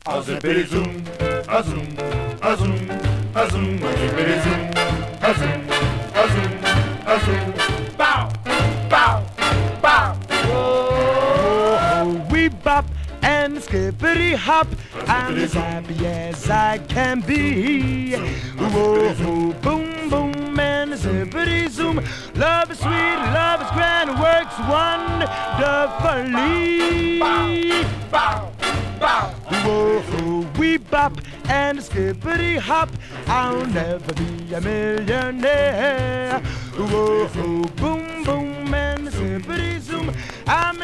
A zippity zoom, a zoom, a zoom, a zoom, a zippity zoom, a zoom, a zoom, a zoom. Bow, bow, bow. Oh, we bop and skippity hop. I'm as happy as I can be. Whoa, boom, boom, and zippity zoom. Love is sweet, love is grand, it works wonderfully. Bow, bow. Whoa, we bop and skippity hop. I'll never be a millionaire. Whoa, boom, boom, and zippity zoom. I'm